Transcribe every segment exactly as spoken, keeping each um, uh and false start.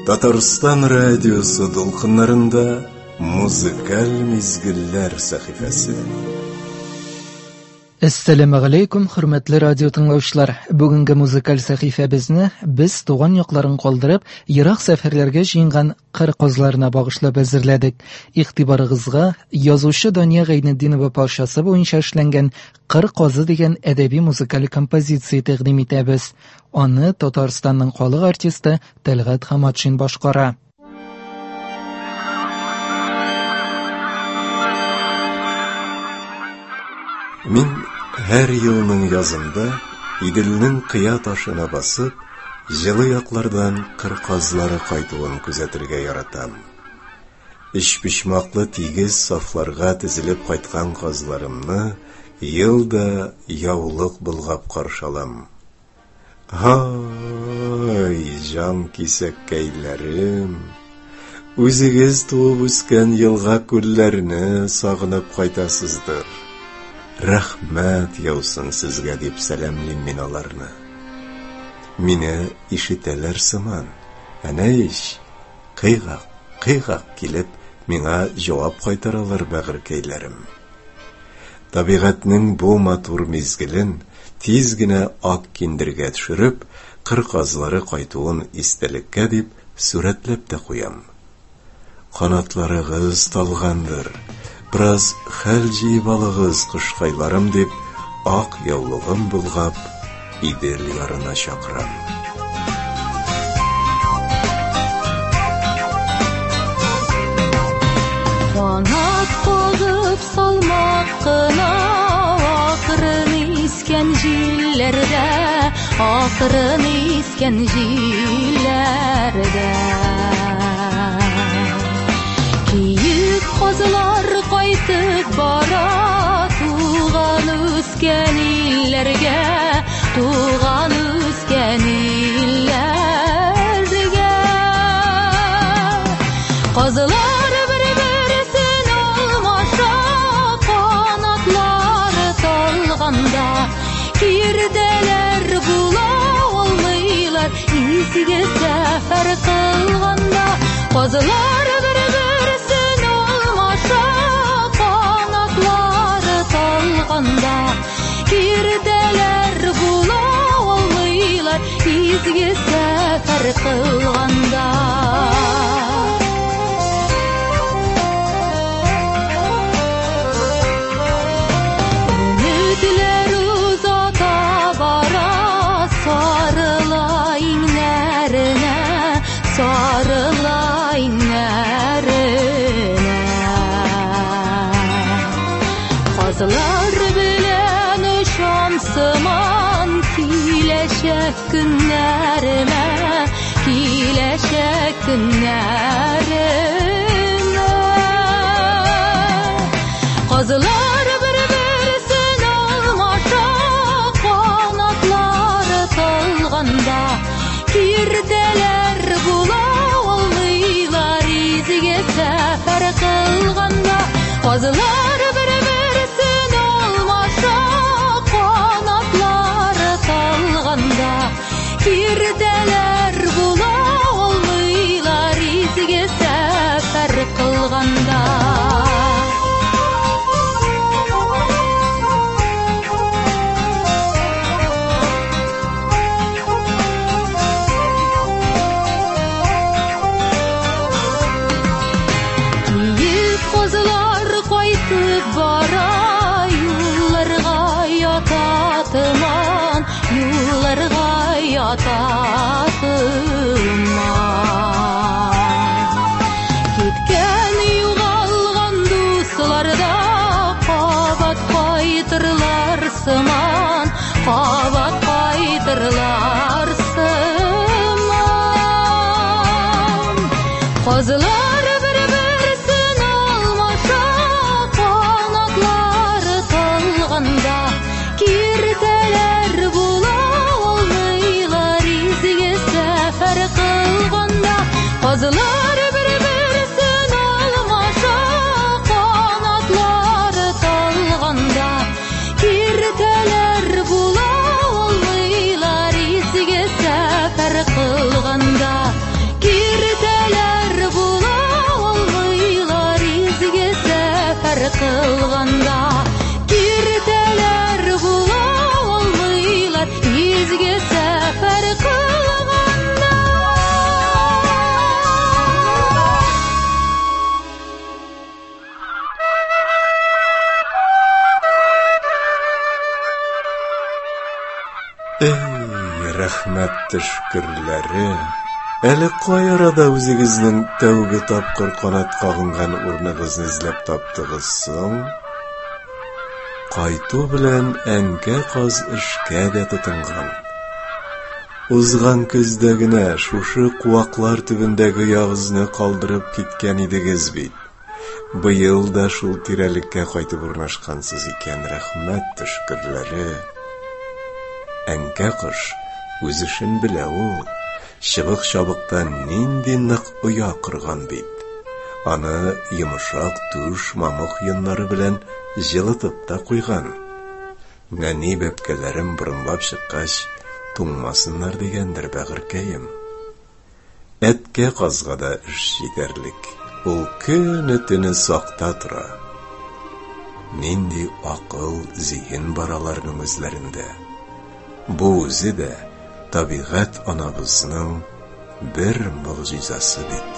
Татарстан радиосы долқынларында музыкаль мизгилләр сәхифәсе. Ассаламу алейкум, хөрмәтле радио тыңлаучылар. Бүгенге музыкаль сәхифәбезне без туган якларын калдырып, ерак сәфәрләргә җыенган кыр кызларына багышлап әзерләдек. Игътибарыгызга язучы Дания Гайнетдинова парчасы буенча эшләнгән «Кыр казы» дигән әдәби музыкаль композиция тәкъдим итәбез. Аны Татарстанның халык артисты Тәлгать Хаматшин башкара. Мин һәр елның язында Иделнең кыя ташына басып, җылы яклардан кыр казлары кайтуын күзәтергә яратам. Ичпишмаклы тигез сафларга тезелеп кайткан казларымны елда яулык булгап каршалам. Ай, җан кисәккәйләрем, үзегез туып үскән елга күлләрне сагынып кайтасыздыр. Рәхмәт яусын сезгә дип сәламлим мин аларны. Мине ишетәләр сыман, әнә иш, кыйгак, кыйгак килеп, миңа җавап кайтаралар бәгыркәйләрем. Табигатьнең бу матур мизгелен тиз генә ак киндергә төшереп, кыр казлары кайтуын истәлеккә дип сурәтләп тә куям. Канатларыгыз талгандыр, Браз хәл җыеп алыгыз кышкайларым дип, ак яулыгым булгап, Идел ярына чакырам. Канат кагып салмак кына, акрын искән җилләрдә, акрын искән җилләрдә. Киек казлар кайтып бара, туган үскән илләргә, туган үскән илләргә. Казлар бер-берсен алмаша, канатлары талганда, кирдәләр була алмыйлар, изге сәфәр кылганда. Казлар кирдәләр була алмыйлар, изге сәфәр кылганда. Өметләр узата бара, сарыла иңнәренә, сарыла иңнәренә. Казлар Сыман киләчәк көннәремә, киләчәк көннәремә. Казлар бер-берсен алмаша, канатлары талганда, кирдәләр була алмыйлар, изге сәфәр кылганда. Казлар бер-берсен алмаша, кирдәләр була алмыйлар, изге сәфәр кылганда. Киек казлар кайтып бара, юлларга ятатыман, юлларга ятатыман. Киткән югалган дусларда, кабат кайтырлар сыман, кабат кайтырлар сыман. Казлар бер-берсен алмаша, канатлары талганда, кирдәләр була алмыйлар, изге сәфәр кылганда. Казлар бер-берсен алмаша, канатлары талганда, кирдәләр була алмыйлар, изге сәфәр кылганда. Кирдәләр рәхмәт төшкерләре. Әле кайрада үзегезнең тәүге тапкыр канат кагынган урныгызны эзләп таптыгыз соң? Кайту белән әнкә каз эшкә дә тотынган. Узган көздә генә шушы куаклар төбендәге ягызны калдырып киткән идегез бит. Быел да шул тирәлеккә кайтып урнашкансыз икән, рәхмәт төшкерләре. Әнкә кош үз эшен белә ул. Чыбык-чабыктан нинди нык оя кырган бит. Аны йомшак туш мамык йоннары белән җылытып та куйган. Нәни бәбкәләрем борынлап чыккач, туңмасыннар дигәндер бәгыркәем. Әткә казга да эш җитәрлек. Ул көне-төне сакта тора. Нинди акыл, зиһен бараларның үзләрендә. Бу үзе дә табигать анабызның бер мөгъҗизасы бит.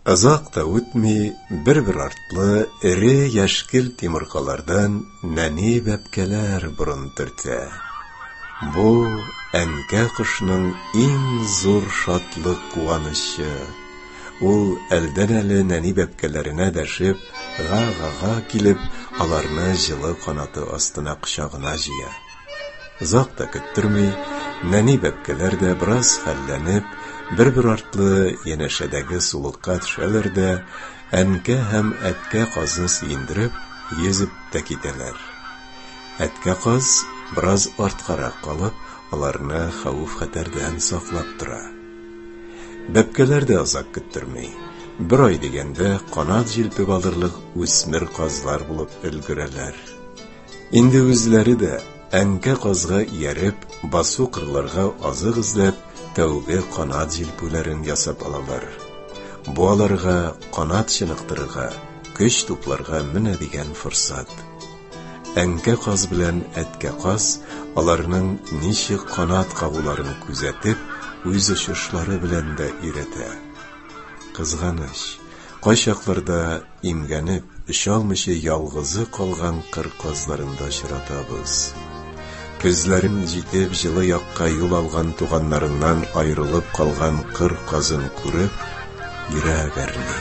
Azaq ta үтми bir-bir artlı iri yaşkil timurqalardan nani bäpkelär burun türtse. Bu әнкә кышның иң зур шатлык куанышы. Ул әлдән-әле нәни бәпкәләренә дәшеп, га-га-га килеп, аларны җылы канаты астына кочагына җыя. Озак та көттерми, нәни бәпкәләр дә бераз хәлләнеп, бер-бер артлы янәшәдәге сулыкка төшәләр дә, әнкә һәм әткә казны сөендереп, йөзеп тә китәләр. Әткә каз бераз арткарак калып, аларны хәвеф-хәтәрдән саклап тора. Бәпкәләр дә озак көттерми, бер ай дигәндә канат җилпеп алырлык үсмер казлар булып өлгерәләр. Инде үзләре дә әнкә казга ияреп, басу кырларга азык эзләп, тәүге канат җилпүләрен ясап алалар. Бу аларга канат чыныктырырга, көч тупларга менә дигән форсат. Әнкә каз белән әткә каз аларның ничек канат кабуларын күзәтеп, үз очышлары белән дә өйрәтә. Кызганыч, кайчакларда имгәнеп, эшә алмыйча ялгызы калган кыр казларында очратабыз. Күзләрен җитеп җылы якка юл алган туганнарыннан аерылып калган кыр казын күреп, йөрәк әрни.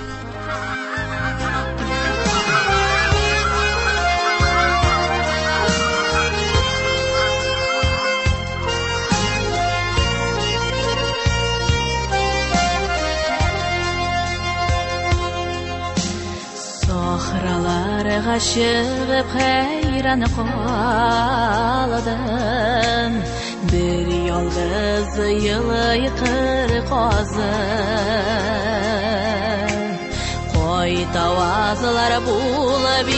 Сахраларга чыгып хайран калдым, бер ялгыз йылы кыр казы. Кайта авазлар булып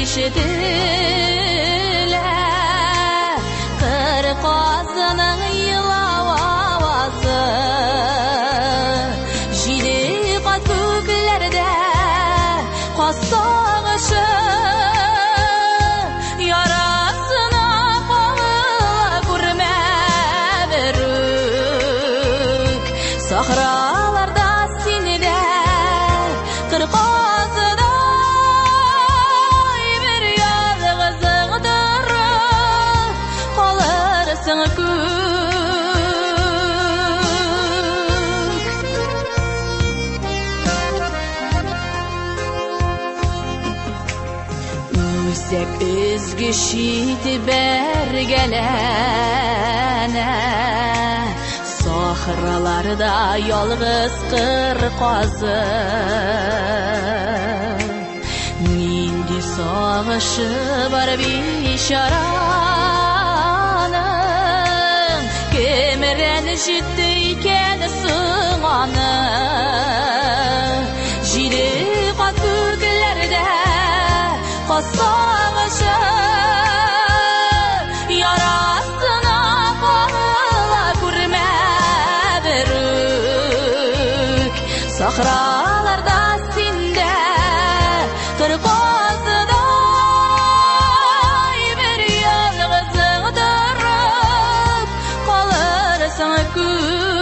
ишетелә, кыр казының йылау авазы. Җиде кат күкләрдә Кастагышы ярасына кала күрмәдерүк. Сахраларда синдә кыр казыдай бер ялгызың торып калырсың күк. Үзәк өзгө шите бәргәләнә, сахраларда ялгыз кыр казы. Нинди сагышы бар бичараның, кемерән җитте икән соң аны. Җиде кат күкләрдә Кастагышы ярасына кала күрмәдерүк. Сахраларда синдә кыр казыдай бер ялгызың торып калырсың күк.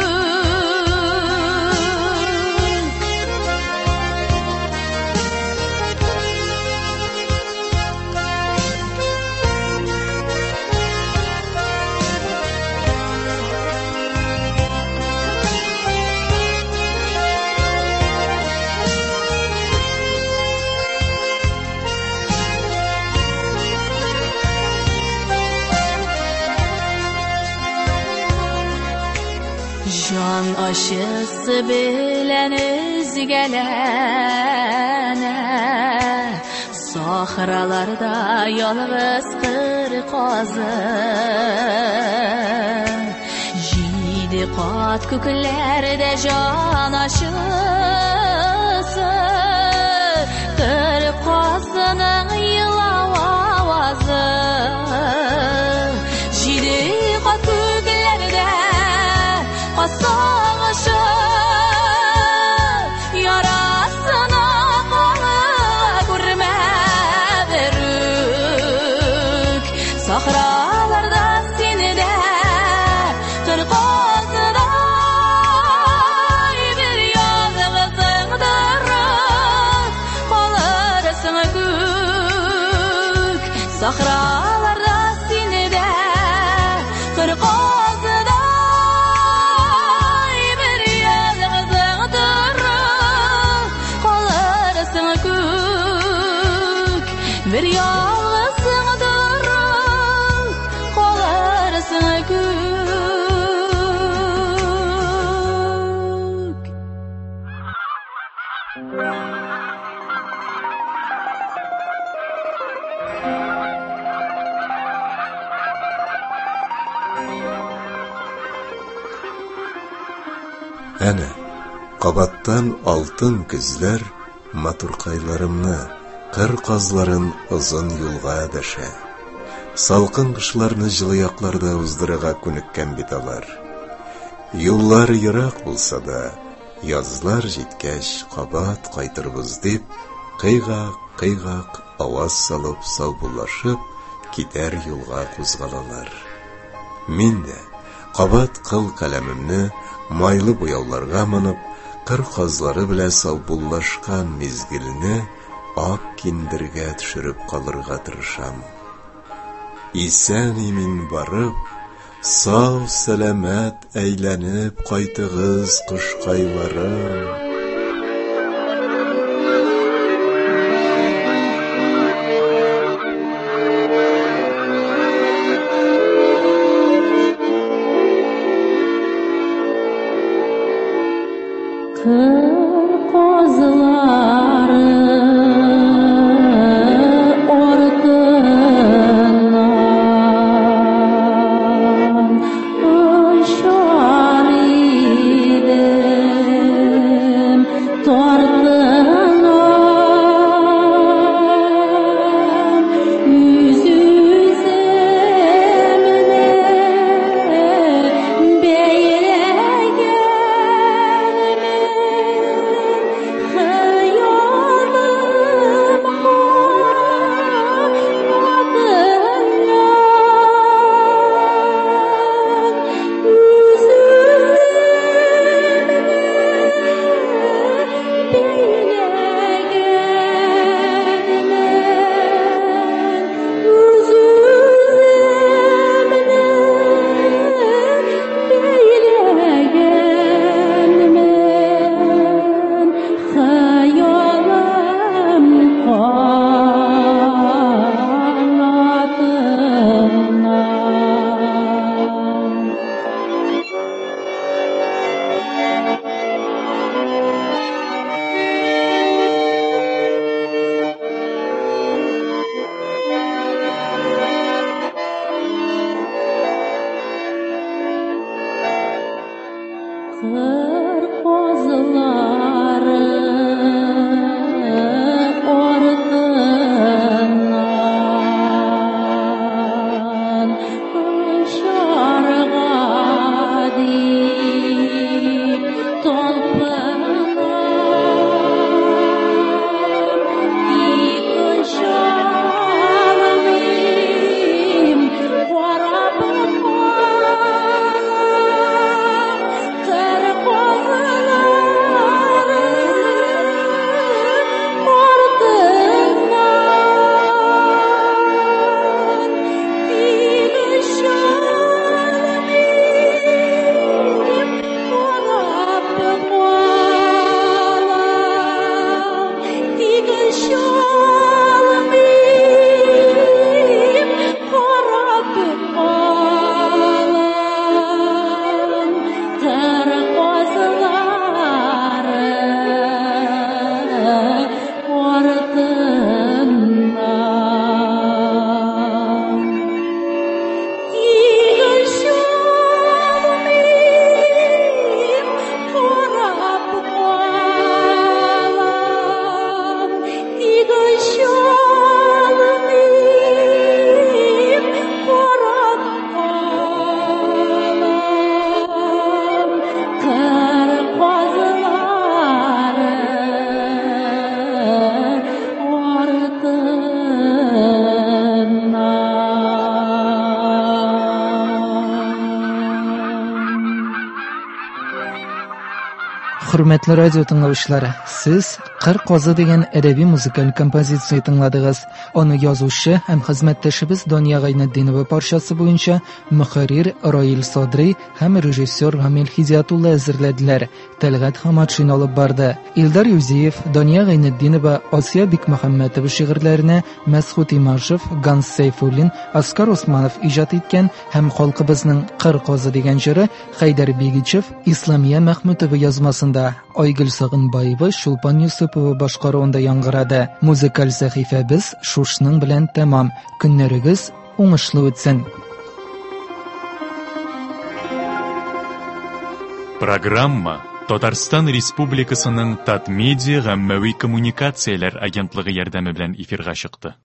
Җан ачысы белән өзгәләнә, сахраларда ялгыз кыр казы. Җиде кат күкләрдә җан ачысы, кыр казының йылау авазы. Җиде кат күкләрдә Кастагышы ярасына кала күрмәдерүк. Сахраларда синдә кыр казыдай бер ялгызың Әнә, кабаттан алтын күзләр матуркайларымны, кыр казларын озын юлга дәшә. Салкын кышларны җылы якларда уздырырга күнеккән бит алар. Юллар ерак булса да, язлар җиткәч кабат кайтырбыз дип, кыйгак-кыйгак аваз салып саубуллашып, китәр юлга кузгалалар. Мин дә кабат кыл каләмемне майлы буяуларга манып, кыр казлары белән саубуллашкан мизгелне ак киндергә төшереп калырга тырышам. Исән имин барып, сау сәламәт әйләнеп кайтыгыз кышкайларым. Hürmetli radyo tınlavuşları, siz Kır Qazı degan әдәби музыкаль композиция тыңладыгыз. Аны язучы һәм хезмәттәшебез Дания Гайнетдинова парчасы буенча мөхәррир Раил Садри һәм режиссер Рамил Хидиятулла әзерләделәр. Тәлгат Хаматшин алып барды. Илдар Юзиев, Дания Гайнетдинова, Асия Бикмөхәммәтова шигырьләренә Мәсхут Имашев, Ганс Сейфуллин, Оскар Усманов иҗат иткән һәм халкыбызның Кыр Qazı дигән җыры Хайдар Бигичев, Исламия Мәхмүтова язмасында Айгөл Сагынбаева, Шулпан Юсупова башкаруында яңгырады. Музыкаль сәхифәбез шушның белән тәмам. Көннәрегез уңышлы үтсен. Программа Татарстан Республикасының Татмедиа гаммәви коммуникацияләр агентлыгы ярдәме белән эфирга чыкты.